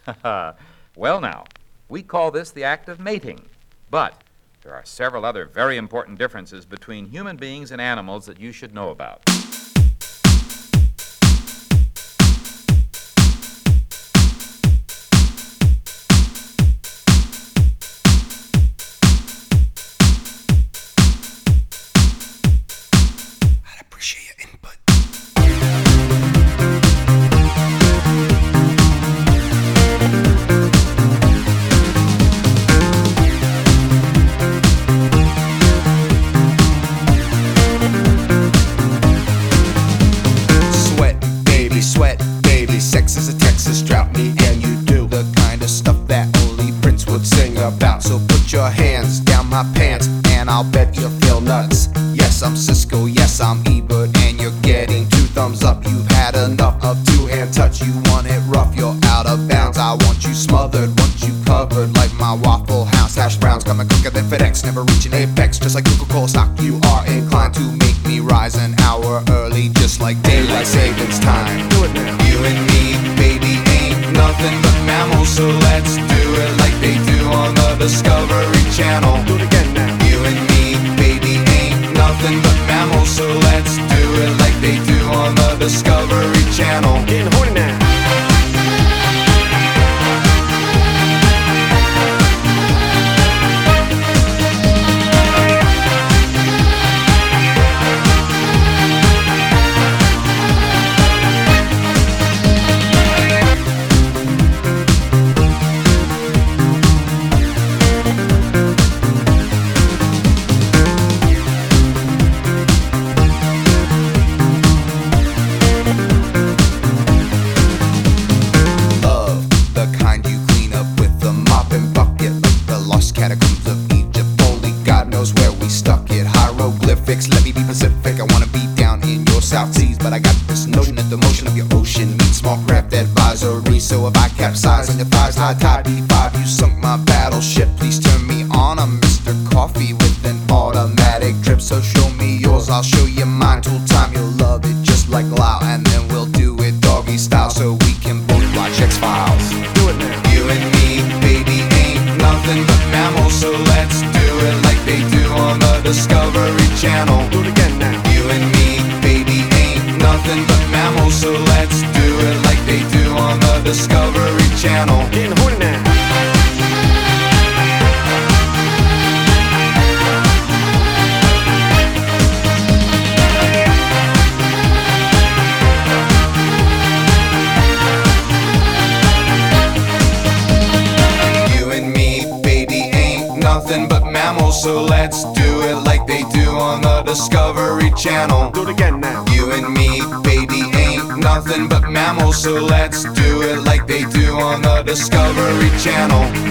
Well, now, we call this the act of mating, but there are several other very important differences between human beings and animals that you should know about. I'd appreciate your input. Sweat, baby, sex is a Texas drought. Me and you do the kind of stuff that only Prince would sing about. So put your hands down my pants and I'll bet you'll feel nuts. Yes, I'm Cisco, yes, I'm Ebert, and you're getting 2 thumbs up. You've had enough of 2-hand touch. You want it rough, you're out of bounds. I want you smothered, want you covered like my Waffle House hash browns. Coming quicker than FedEx, never reaching apex. Just like Coca-Cola stock, you are inclined to make me rise an hour early, just like daylight savings time. Do it now. You and me, baby, ain't nothing but mammals, so let's do it like they do on the Discovery Channel. Do it again now. You and me, baby, ain't nothing but mammals, so let's do it like they do on the Discovery Channel. Getting horny now. Catacombs of Egypt, only God knows where we stuck it. Hieroglyphics, let me be Pacific. I wanna be down in your South Seas, but I got this notion that the motion of your ocean meets small craft advisory. So if I capsize on your thighs, high tide B5, you sunk my battleship. Please turn me on. I'm Mr. Coffee with an automatic drip. So show me yours, I'll show you mine. Tool time, you'll love it just like Lau, and then we'll do it doggy style so we can both watch X-Files. Do it now. You and me, baby, ain't nothing but mammals, so let's do it like they do on the Discovery Channel. Do it again now. You and me, baby, ain't nothing but mammals, so let's do it like they do on the Discovery Channel. Getting horny now. Nothing but mammals, so let's do it like they do on the Discovery Channel. Do it again now. You and me, baby, ain't nothing but mammals, so let's do it like they do on the Discovery Channel.